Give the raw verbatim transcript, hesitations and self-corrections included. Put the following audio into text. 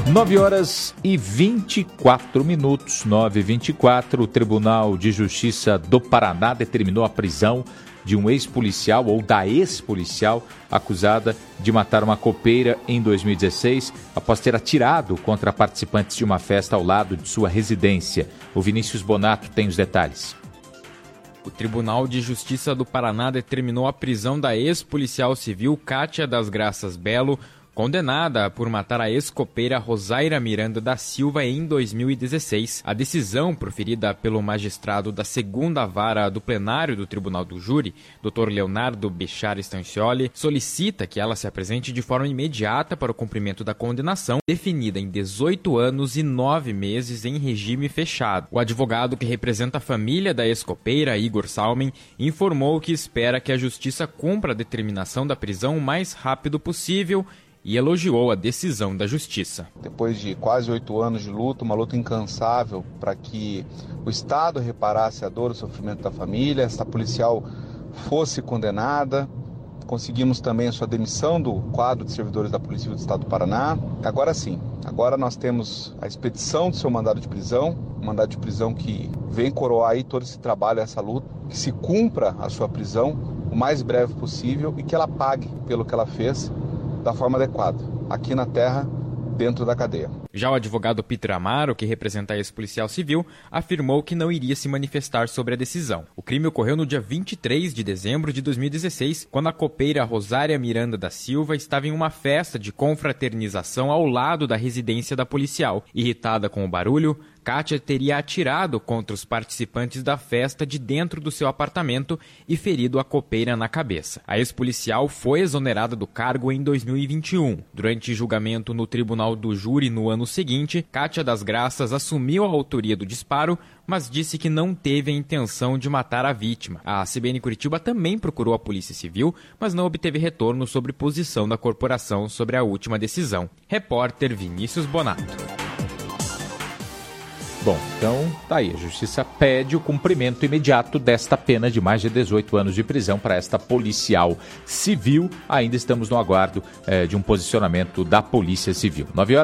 nove horas e vinte e quatro minutos, nove e vinte e quatro, o Tribunal de Justiça do Paraná determinou a prisão de um ex-policial ou da ex-policial acusada de matar uma copeira em dois mil e dezesseis após ter atirado contra participantes de uma festa ao lado de sua residência. O Vinícius Bonato tem os detalhes. O Tribunal de Justiça do Paraná determinou a prisão da ex-policial civil Kátia das Graças Belo, condenada por matar a ex-copeira Rosaira Miranda da Silva em dois mil e dezesseis. A decisão, proferida pelo magistrado da segunda vara do plenário do Tribunal do Júri, doutor Leonardo Bechar Stancioli, solicita que ela se apresente de forma imediata para o cumprimento da condenação, definida em dezoito anos e nove meses em regime fechado. O advogado que representa a família da ex-copeira, Igor Salmen, informou que espera que a Justiça cumpra a determinação da prisão o mais rápido possível e elogiou a decisão da Justiça. Depois de quase oito anos de luta, uma luta incansável para que o Estado reparasse a dor e o sofrimento da família, essa policial fosse condenada, conseguimos também a sua demissão do quadro de servidores da Polícia Civil do Estado do Paraná. Agora sim, agora nós temos a expedição do seu mandado de prisão, um mandado de prisão que vem coroar aí todo esse trabalho, essa luta, que se cumpra a sua prisão o mais breve possível e que ela pague pelo que ela fez da forma adequada, aqui na terra, dentro da cadeia. Já o advogado Peter Amaro, que representa a ex-policial civil, afirmou que não iria se manifestar sobre a decisão. O crime ocorreu no dia vinte e três de dezembro de dois mil e dezesseis, quando a copeira Rosária Miranda da Silva estava em uma festa de confraternização ao lado da residência da policial. Irritada com o barulho, Kátia teria atirado contra os participantes da festa de dentro do seu apartamento e ferido a copeira na cabeça. A ex-policial foi exonerada do cargo em dois mil e vinte e um. Durante julgamento no Tribunal do Júri no ano seguinte, Kátia das Graças assumiu a autoria do disparo, mas disse que não teve a intenção de matar a vítima. A C B N Curitiba também procurou a Polícia Civil, mas não obteve retorno sobre posição da corporação sobre a última decisão. Repórter Vinícius Bonato. Bom, então tá aí, a Justiça pede o cumprimento imediato desta pena de mais de dezoito anos de prisão para esta policial civil. Ainda estamos no aguardo eh, de um posicionamento da Polícia Civil. nove horas